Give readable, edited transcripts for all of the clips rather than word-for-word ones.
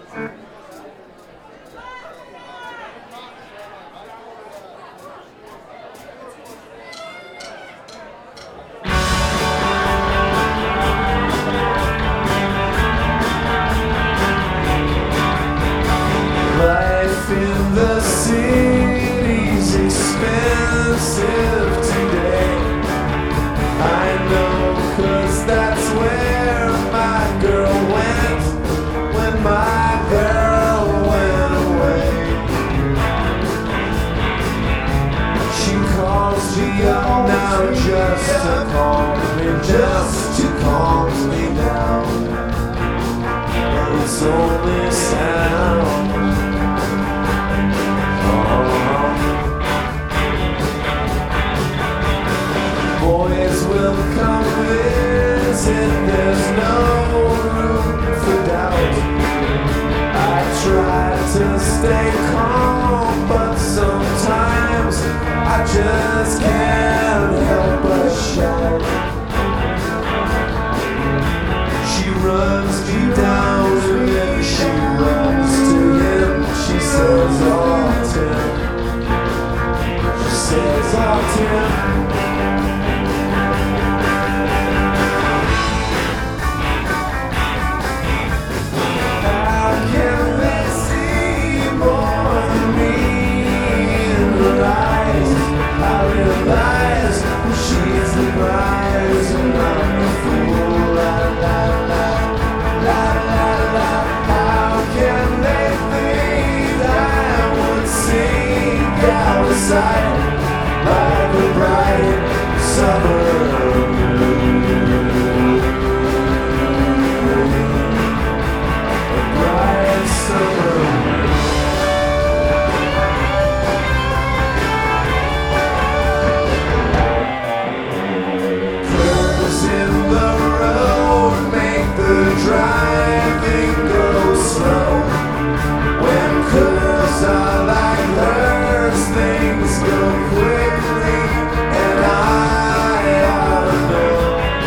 Life in the city's expensive today. I know, 'cause that's where my girl went when my girl went away. She calls me up now just to calm me down. But it's only sound. Boys will come visit, there's no room for doubt. I try to stay calm, but sometimes I just can't help but shout. She runs me down and then she runs to him. She says, "Oh, Tim." She says, "Oh, Tim." She's the prize and I'm the fool. La la la, la la la. How can they think I would sink out of sight like a bright summer moon? A bright summer moon. Driving goes slow. When curves are like hers, things go quickly, and I ought to know.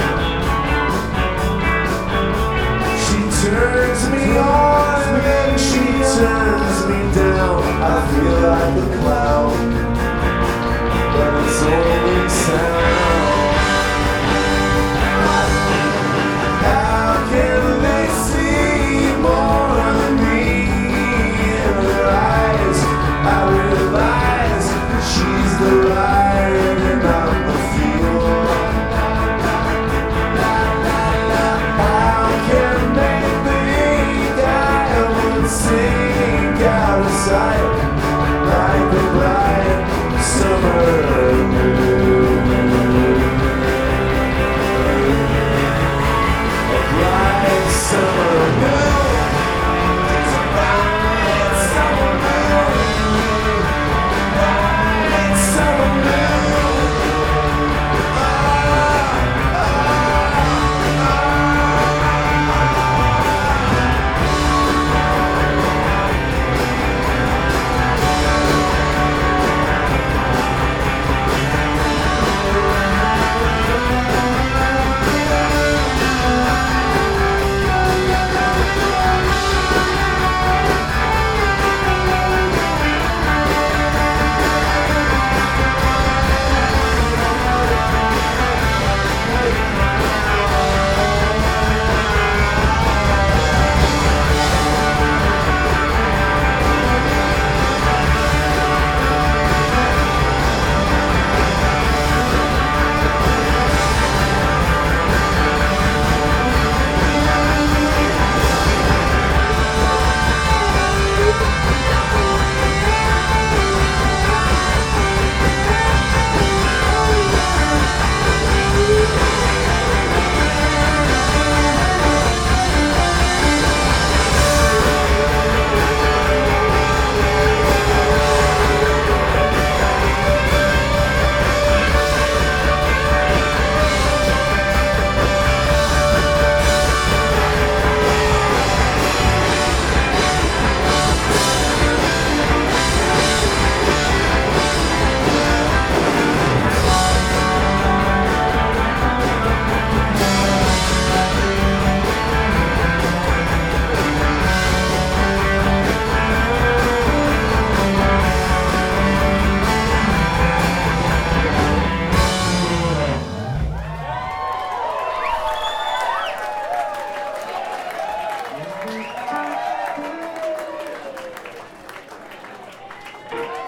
She turns me on, then she turns me down. I feel like a clown, but it's only sound. The ride and I'm the fuel. How can they think I would sink out of sight like a bright summer moon? Thank you.